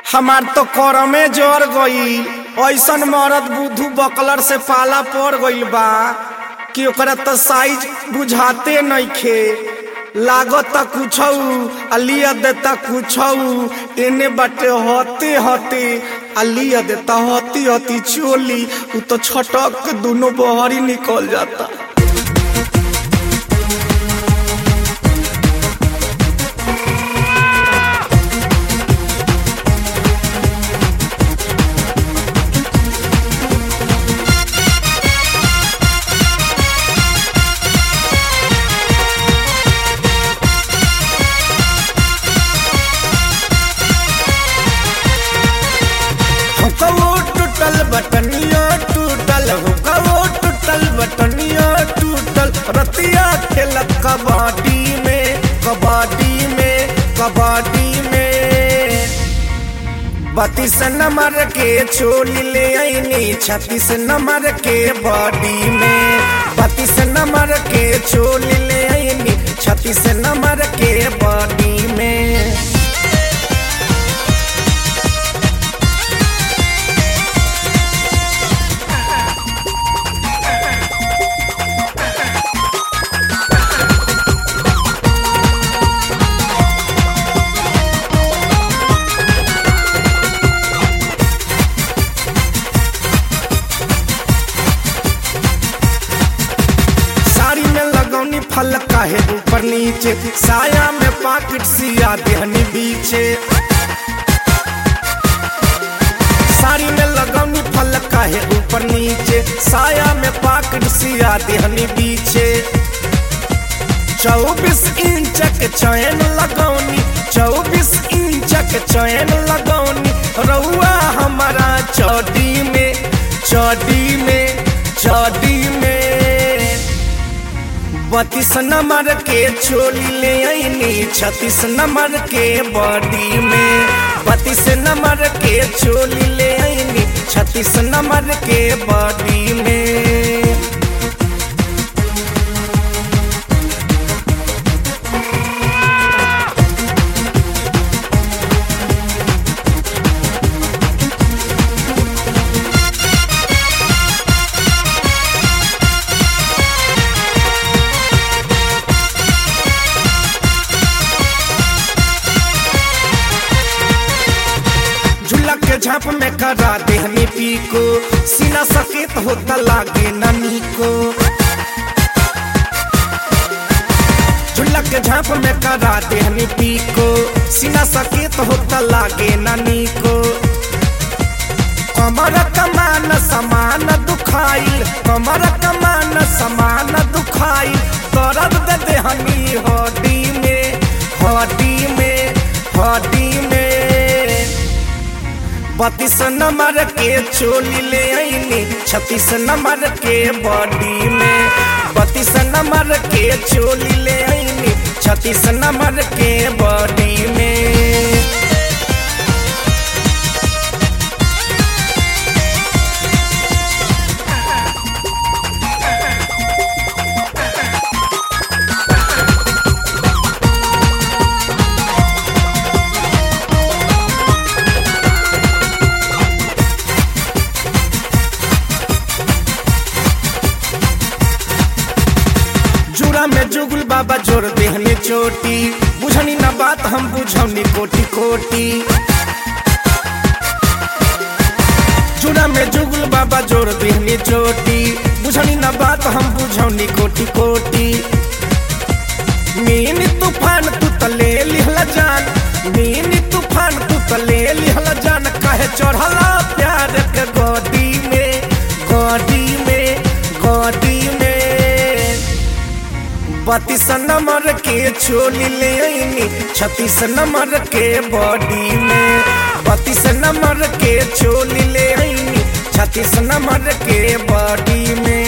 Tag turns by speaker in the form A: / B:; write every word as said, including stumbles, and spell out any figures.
A: हमार तो करमे जर गईल। ऐसन मरद बुद्धू बकलर से पाला पड़ गईल बा कि ओकरा तो साइज बुझाते नइखे। लागत कुछ अलिया देता कुछ एने बाटे होते होते अलिया देता होती होती चोली उ तो छटक के दोनों बहरी निकल जाता। टूटल बटनिया टूटल हुक्का टूटल बटनिया टूटल रतिया खेलत कबड्डी में कबड्डी में कबड्डी में। बत्तीस नंबर के चोली ले आईनी छत्तीस नंबर के बॉडी में। बत्तीस नंबर के चोली ले आईनी छत्तीस नंबर के बॉडी में। फल काहे ऊपर नीचे साया में पाकिट सिया देहनी बीचे। साड़ी में लगौनी फल काहे ऊपर नीचे साया में पाकिट सिया देहनी बीचे। चौबीस इंच के चैन लगौनी चौबीस इंच के चैन लगौनी रउआ हमारा चौड़ी में चौड़ी में चौड़ी में। बत्तीस नंबर के चोली ले आईनी छत्तीस नंबर के बॉडी में। बत्तीस नंबर के चोली ले आईनी छत्तीस नंबर के बॉडी में। झाप में करा देहनी पीको सीना सकेत होता लागे ननी को। झुल्ला के झाप में करा देहनी पीको सीना सकेत होता लागे ननी को। कमर कमान समान दुखाइल कमर कमान समान दुखाइल दर्द दे देहनी हड्डी में हड्डी में हड्डी में। बत्तीस नंबर के चोली ले आईनी छत्तीस नंबर के बॉडी में। बत्तीस नंबर के चोली ले आईनी छत्तीस नंबर के बॉडी में। में जुगुल बाबा जोड़ देहनी चोटी बुझनी ना बात हम बुझौनी कोटी कोटी। जुड़ा में जुगुल बाबा जोड़ देहनी चोटी बुझनी ना बात हम बुझौनी कोटी कोटी। मीनी तूफान तू तले लिहला जान मीनी तूफान तू तले लिहला जान काहे चढ़ला प्यार के गोदी में गोदी में गोदी में। बत्तीस नंबर के चोली ले आईनी छत्तीस नंबर के बॉडी में। बत्तीस नंबर के चोली ले आईनी छत्तीस नंबर के बॉडी में।